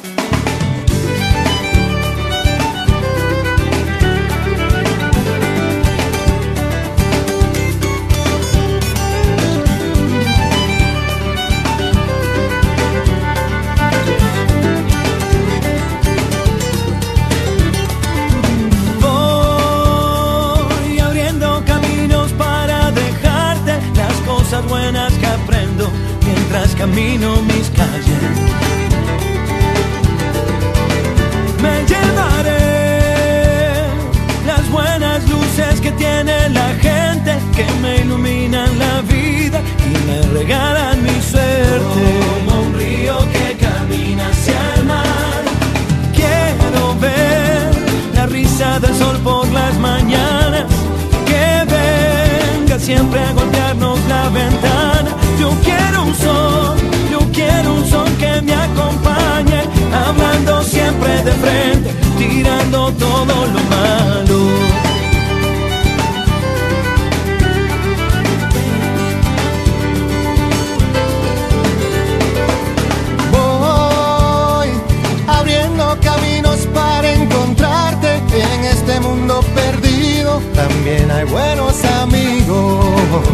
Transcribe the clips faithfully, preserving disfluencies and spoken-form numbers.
Buenas que aprendo mientras camino mis calles. Me llevaré las buenas luces que tiene la gente, que me iluminan la vida y me regalan mi suerte. Como un río que camina hacia el mar, quiero ver la risa del sol por las mañanas, que venga siempre a golpearnos la ventana. Yo quiero un son, yo quiero un son que me acompañe, hablando siempre de frente, tirando todo lo malo. Voy abriendo caminos para encontrarte en este mundo perdido. También hay buenos amigos.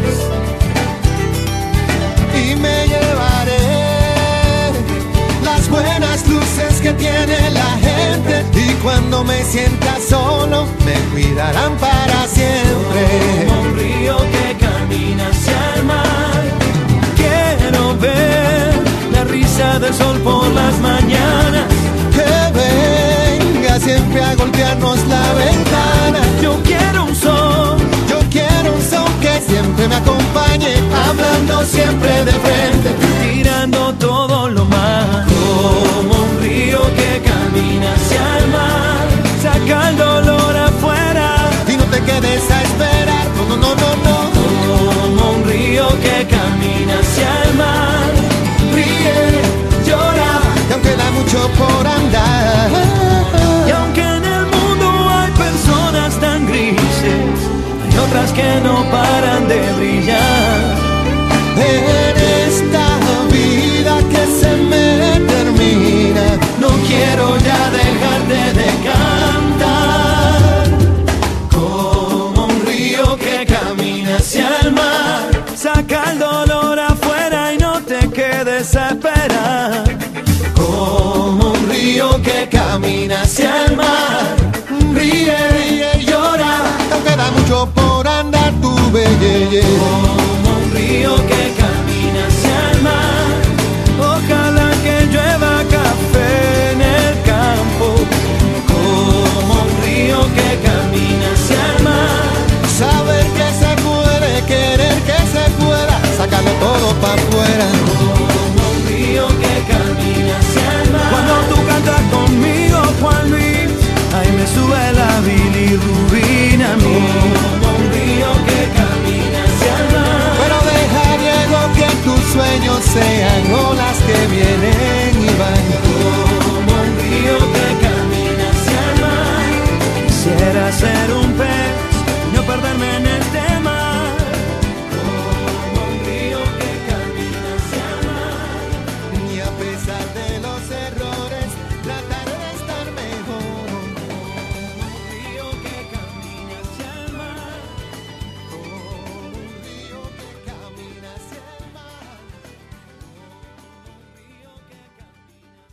Y me llevaré las buenas luces que tiene la gente, y cuando me sienta solo me cuidarán para siempre. Como un río que camina hacia el mar, quiero ver la risa del sol por las mañanas, que venga siempre a golpearnos la ventana. Yo quiero un son, yo quiero un son que siempre me acompañe, hablando siempre de frente, tirando todo lo malo. Como un río que camina hacia el mar, saca el dolor afuera y no te quedes a esperar. No, no, no, no, no. Como un río que camina hacia el mar, ríe, llora, y aunque da mucho por andar, y aunque en el mundo hay personas tan grises, hay otras que no paran de brillar. en esta vida que se me termina, no quiero ya dejarte de cantar. Como un río que camina hacia el mar, saca el dolor afuera y no te quedes a esperar. Como un río que camina hacia el mar, ríe, ríe y llora, aunque da mucho por andar, tu belleza.